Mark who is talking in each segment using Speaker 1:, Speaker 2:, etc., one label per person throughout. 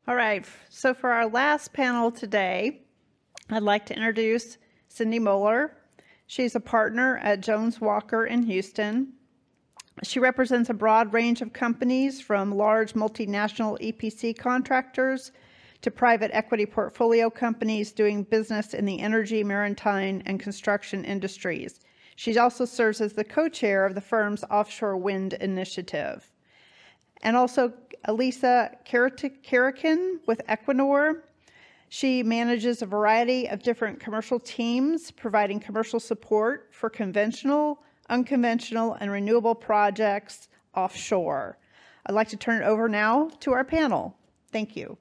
Speaker 1: All right, so for our last panel today, I'd like to introduce Cindy Moeller. She's a partner at Jones Walker in Houston. She represents a broad range of companies from large multinational EPC contractors to private equity portfolio companies doing business in the energy, maritime, and construction industries. She also serves as the co-chair of the firm's Offshore Wind Initiative. And also Elisa Karakin with Equinor. She manages a variety of different commercial teams, providing commercial support for conventional, unconventional, and renewable projects offshore. I'd like to turn it over now to our panel. Thank you.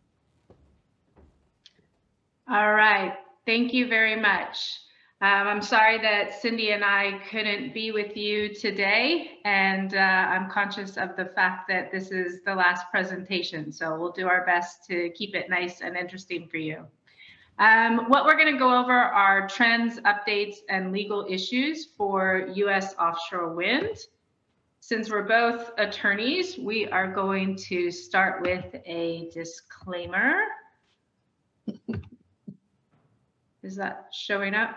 Speaker 2: All right, thank you very much. I'm sorry that Cindy and I couldn't be with you today, and I'm conscious of the fact that this is the last presentation, so we'll do our best to keep it nice and interesting for you. What we're going to go over are trends, updates, and legal issues for U.S. offshore wind. Since we're both attorneys, we are going to start with a disclaimer. Is that showing up?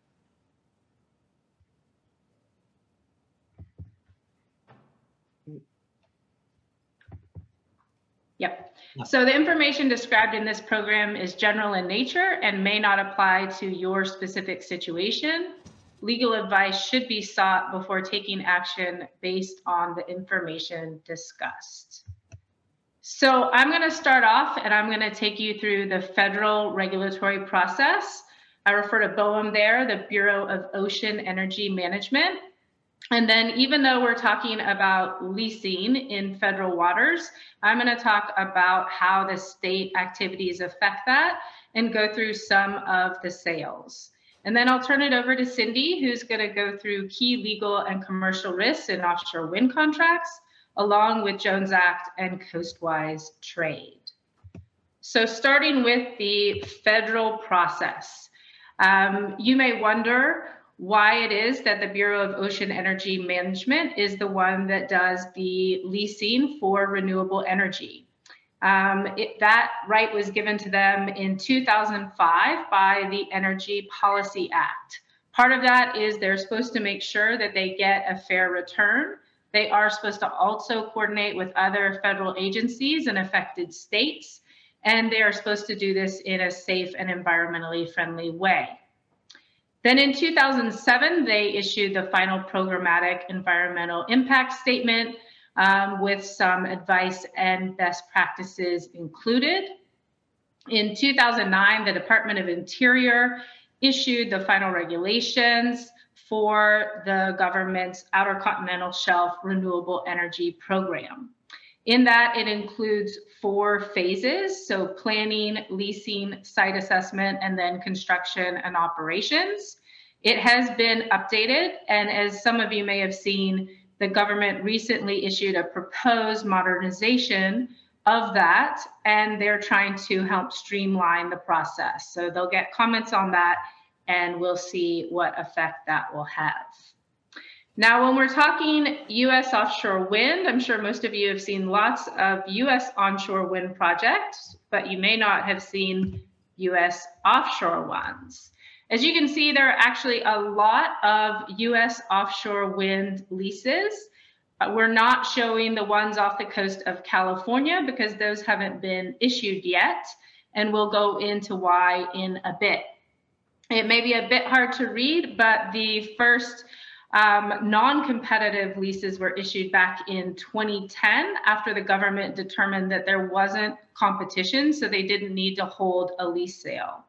Speaker 2: Yep. So the information described in this program is general in nature and may not apply to your specific situation. Legal advice should be sought before taking action based on the information discussed. So I'm going to start off and I'm going to take you through the federal regulatory process. I refer to BOEM there, the Bureau of Ocean Energy Management. And then even though we're talking about leasing in federal waters, I'm going to talk about how the state activities affect that and go through some of the sales. And then I'll turn it over to Cindy, who's going to go through key legal and commercial risks in offshore wind contracts, along with Jones Act and coastwise trade. So starting with the federal process, you may wonder why it is that the Bureau of Ocean Energy Management is the one that does the leasing for renewable energy. That right was given to them in 2005 by the Energy Policy Act. Part of that is they're supposed to make sure that they get a fair return. They are supposed to also coordinate with other federal agencies and affected states, and they are supposed to do this in a safe and environmentally friendly way. Then in 2007, they issued the final programmatic environmental impact statement with some advice and best practices included. In 2009, the Department of Interior issued the final regulations for the government's Outer Continental Shelf Renewable Energy Program. In that, it includes 4 phases, so planning, leasing, site assessment, and then construction and operations. It has been updated, and as some of you may have seen, the government recently issued a proposed modernization of that, and they're trying to help streamline the process. So they'll get comments on that, and we'll see what effect that will have. Now, when we're talking U.S. offshore wind, I'm sure most of you have seen lots of U.S. onshore wind projects, but you may not have seen U.S. offshore ones. As you can see, there are actually a lot of U.S. offshore wind leases. We're not showing the ones off the coast of California because those haven't been issued yet, and we'll go into why in a bit. It may be a bit hard to read, but the first non-competitive leases were issued back in 2010 after the government determined that there wasn't competition, so they didn't need to hold a lease sale.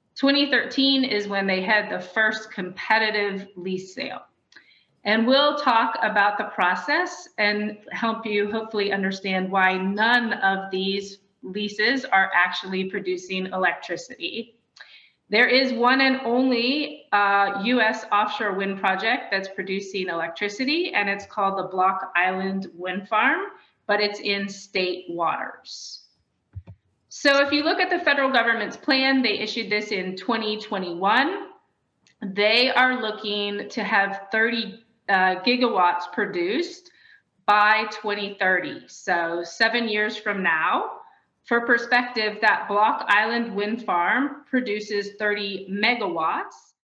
Speaker 2: 2013 is when they had the first competitive lease sale. And we'll talk about the process and help you hopefully understand why none of these leases are actually producing electricity. There is one and only U.S. offshore wind project that's producing electricity, and it's called the Block Island Wind Farm, but it's in state waters. So if you look at the federal government's plan, they issued this in 2021. They are looking to have 30 gigawatts produced by 2030. So 7 years from now, For perspective, that Block Island wind farm produces 30 megawatts,